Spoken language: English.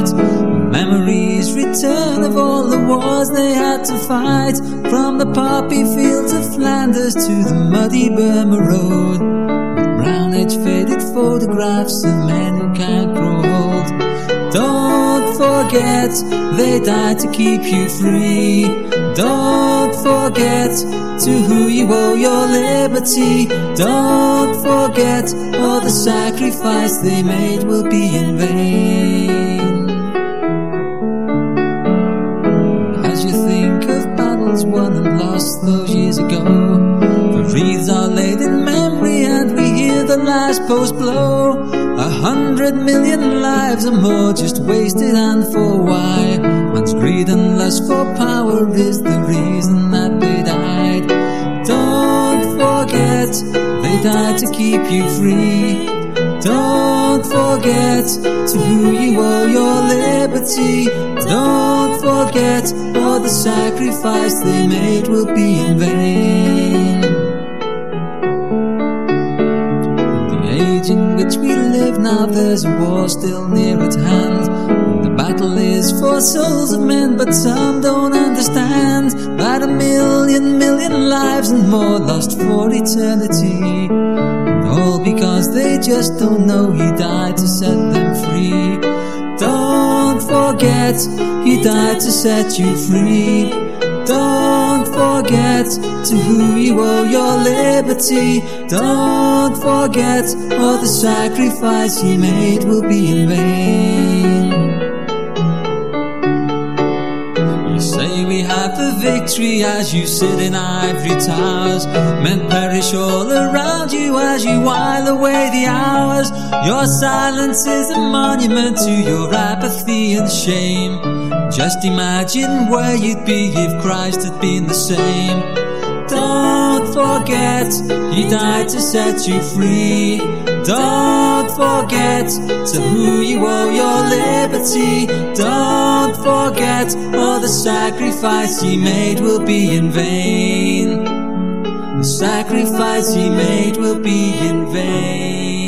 night. Memories return of all the wars they had to fight, from the poppy fields of Flanders to the muddy Burma Road. Brown edge faded photographs of men who can't grow old. Don't forget, they died to keep you free. Don't forget to who you owe your liberty. Don't forget, all the sacrifice they made will be in vain. As you think of battles won and lost those years ago, the wreaths are laid in memory and we hear the last post blow. 100 million lives or more just wasted, and for why? Man's greed and lust for power is the reason that they died. Don't forget, they died to keep you free. Don't forget to who you owe your liberty. Don't forget, all the sacrifice they made will be in vain. In which we live now, there's a war still near at hand. The battle is for souls of men, but some don't understand that 1,000,000 lives and more lost for eternity, and all because they just don't know he died to set them free. Don't forget, he died to set you free. Don't forget to who you owe your liberty. Don't forget, all the sacrifice he made will be in vain. You say we have the victory as you sit in ivory towers. Men perish all around you as you while away the hours. Your silence is a monument to your apathy and shame. Just imagine where you'd be if Christ had been the same. Don't forget, he died to set you free. Don't forget to who you owe your liberty. Don't forget, all the sacrifice he made will be in vain. The sacrifice he made will be in vain.